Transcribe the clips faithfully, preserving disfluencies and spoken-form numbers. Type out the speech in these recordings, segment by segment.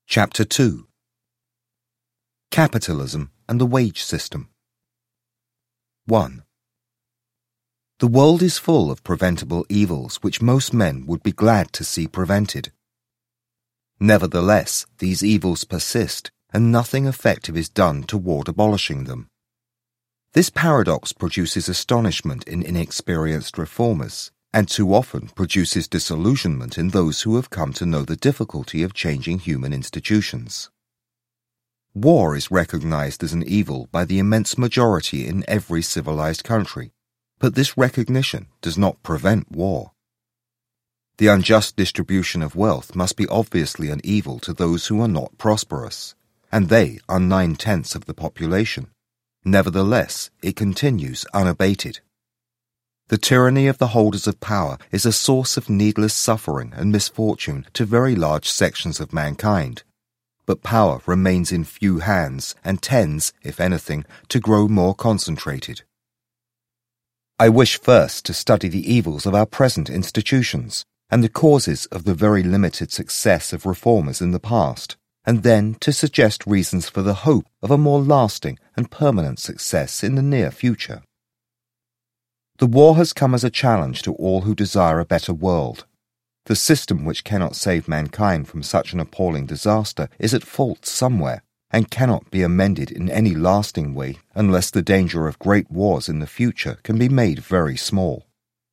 Chapter two. Capitalism and the Wage System. one. The world is full of preventable evils which most men would be glad to see prevented. Nevertheless, these evils persist, and nothing effective is done toward abolishing them. This paradox produces astonishment in inexperienced reformers, and too often produces disillusionment in those who have come to know the difficulty of changing human institutions. War is recognized as an evil by the immense majority in every civilized country, but this recognition does not prevent war. The unjust distribution of wealth must be obviously an evil to those who are not prosperous, and they are nine-tenths of the population. Nevertheless, it continues unabated. The tyranny of the holders of power is a source of needless suffering and misfortune to very large sections of mankind, but power remains in few hands and tends, if anything, to grow more concentrated. I wish first to study the evils of our present institutions and the causes of the very limited success of reformers in the past, and then to suggest reasons for the hope of a more lasting and permanent success in the near future. The war has come as a challenge to all who desire a better world. The system which cannot save mankind from such an appalling disaster is at fault somewhere, and cannot be amended in any lasting way unless the danger of great wars in the future can be made very small.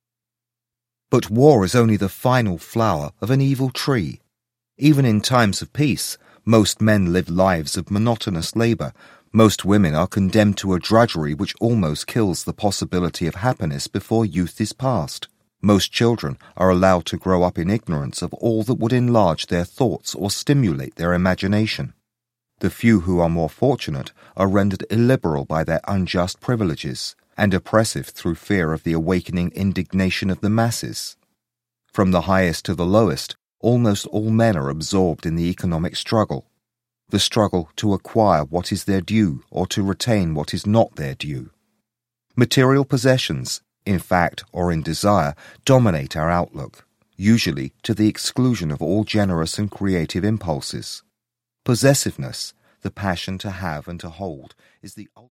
But war is only the final flower of an evil tree. Even in times of peace, most men live lives of monotonous labor. Most women are condemned to a drudgery which almost kills the possibility of happiness before youth is past. Most children are allowed to grow up in ignorance of all that would enlarge their thoughts or stimulate their imagination. The few who are more fortunate are rendered illiberal by their unjust privileges, and oppressive through fear of the awakening indignation of the masses. From the highest to the lowest, almost all men are absorbed in the economic struggle. The struggle to acquire what is their due or to retain what is not their due. Material possessions, in fact or in desire, dominate our outlook, usually to the exclusion of all generous and creative impulses. Possessiveness, the passion to have and to hold, is the ultimate